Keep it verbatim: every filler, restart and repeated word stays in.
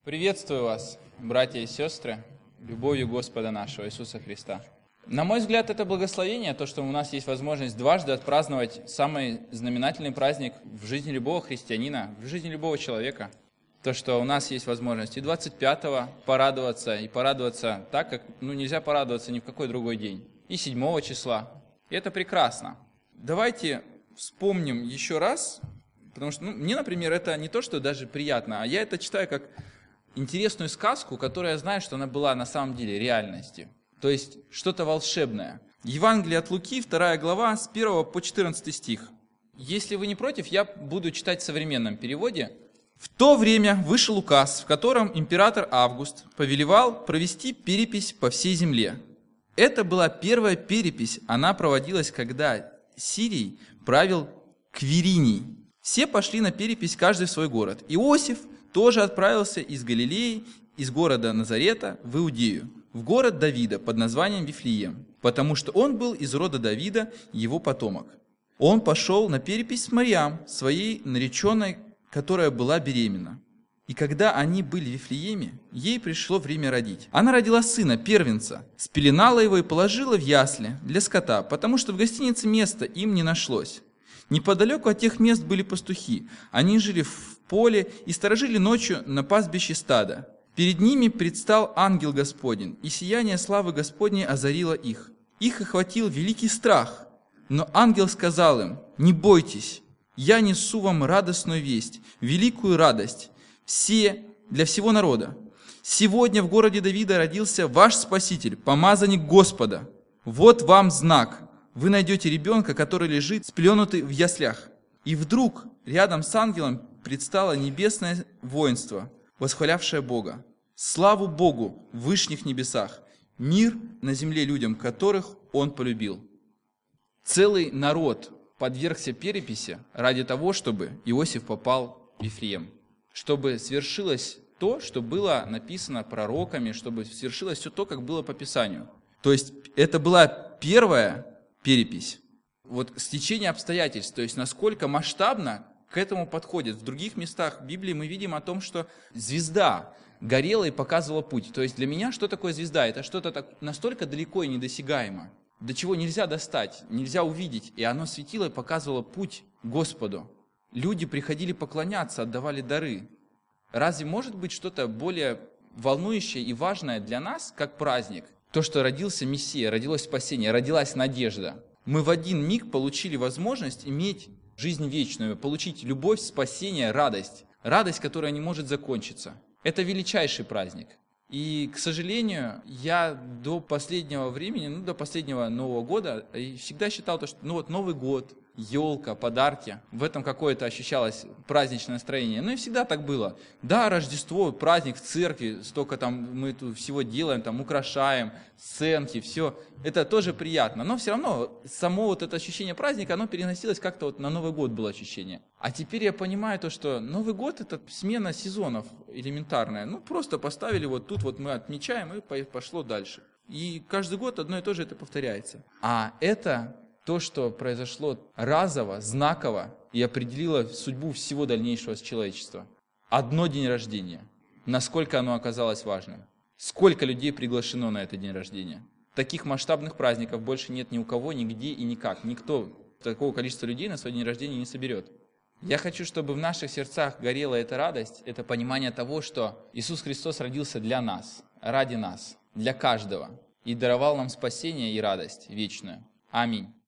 Приветствую вас, братья и сестры, любовью Господа нашего Иисуса Христа. На мой взгляд, это благословение, то, что у нас есть возможность дважды отпраздновать самый знаменательный праздник в жизни любого христианина, в жизни любого человека. То, что у нас есть возможность и двадцать пятого порадоваться, и порадоваться так, как ну, нельзя порадоваться ни в какой другой день, и седьмого числа. И это прекрасно. Давайте вспомним еще раз, потому что ну, мне, например, это не то, что даже приятно, а я это читаю как интересную сказку, которая, знаю, что она была на самом деле реальностью. То есть что-то волшебное. Евангелие от Луки, вторая глава, с первого по четырнадцатый стих. Если вы не против, я буду читать в современном переводе. «В то время вышел указ, в котором император Август повелевал провести перепись по всей земле. Это была первая перепись, она проводилась, когда Сирией правил Квириний. Все пошли на перепись, каждый в свой город. Иосиф тоже отправился из Галилеи, из города Назарета в Иудею, в город Давида под названием Вифлеем, потому что он был из рода Давида, его потомок. Он пошел на перепись с Мариам, своей нареченной, которая была беременна. И когда они были в Вифлееме, ей пришло время родить. Она родила сына, первенца, спеленала его и положила в ясли для скота, потому что в гостинице места им не нашлось. Неподалеку от тех мест были пастухи. Они жили в поле и сторожили ночью на пастбище стада. Перед ними предстал ангел Господень, и сияние славы Господней озарило их. Их охватил великий страх. Но ангел сказал им: «Не бойтесь, я несу вам радостную весть, великую радость, все, для всего народа. Сегодня в городе Давида родился ваш Спаситель, помазанник Господа. Вот вам знак. Вы найдете ребенка, который лежит спеленутый в яслях». И вдруг рядом с ангелом предстало небесное воинство, восхвалявшее Бога. Славу Богу в вышних небесах, мир на земле людям, которых Он полюбил. Целый народ подвергся переписи ради того, чтобы Иосиф попал в Вифлеем, чтобы свершилось то, что было написано пророками, чтобы свершилось все то, как было по Писанию. То есть это была первая перепись. Вот стечение обстоятельств, то есть насколько масштабно к этому подходит. В других местах Библии мы видим о том, что звезда горела и показывала путь. То есть для меня что такое звезда? Это что-то так настолько далеко и недосягаемо, до чего нельзя достать, нельзя увидеть. И оно светило и показывало путь Господу. Люди приходили поклоняться, отдавали дары. Разве может быть что-то более волнующее и важное для нас, как праздник? То, что родился Мессия, родилось спасение, родилась надежда. Мы в один миг получили возможность иметь жизнь вечную, получить любовь, спасение, радость. Радость, которая не может закончиться. Это величайший праздник. И, к сожалению, я до последнего времени, ну, до последнего Нового года всегда считал, то, что ну, вот Новый год, елка, подарки, в этом какое-то ощущалось праздничное настроение. Ну и всегда так было. Да, Рождество, праздник в церкви, столько там мы тут всего делаем, там украшаем, сценки, все. Это тоже приятно. Но все равно само вот это ощущение праздника, оно переносилось как-то вот на Новый год было ощущение. А теперь я понимаю то, что Новый год это смена сезонов элементарная. Ну просто поставили вот тут вот мы отмечаем и пошло дальше. И каждый год одно и то же это повторяется. А это то, что произошло разово, знаково и определило судьбу всего дальнейшего человечества. Одно день рождения. Насколько оно оказалось важным. Сколько людей приглашено на этот день рождения. Таких масштабных праздников больше нет ни у кого, нигде и никак. Никто такого количества людей на свой день рождения не соберет. Я хочу, чтобы в наших сердцах горела эта радость, это понимание того, что Иисус Христос родился для нас, ради нас, для каждого. И даровал нам спасение и радость вечную. Аминь.